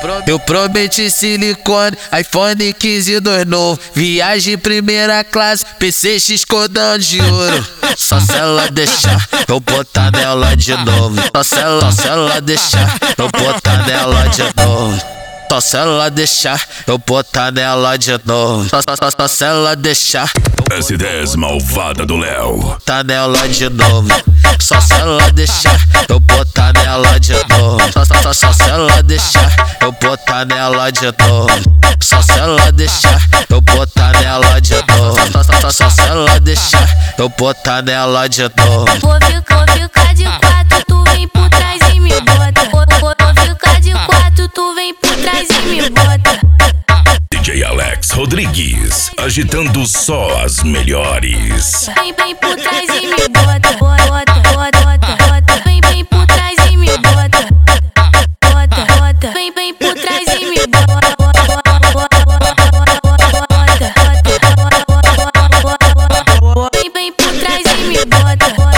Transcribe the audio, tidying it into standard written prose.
Eu prometi silicone, iPhone 15 2 novo. Viagem primeira classe, PCX cordão de ouro. Só se ela deixar, eu botar nela de novo. Só se ela deixar, eu botar nela de novo. Só se ela deixar, eu botar nela de novo. Só se ela deixar. S10 malvada do Léo. Tá nela de novo. Só se ela deixar, eu botar nela de novo. Só se ela deixar, eu botar nela de novo. Só se ela deixar, eu botar nela de novo. Só se ela deixar, eu botar nela de novo. Vou ficar de quatro, tu vem por trás e me bota. Vou ficar de quatro, tu vem por trás e me bota. DJ Alex Rodrigues, agitando só as melhores. Vem por trás e me bota. Vem por trás e me bota. Vem por trás e me bota. Vem por trás e me bota.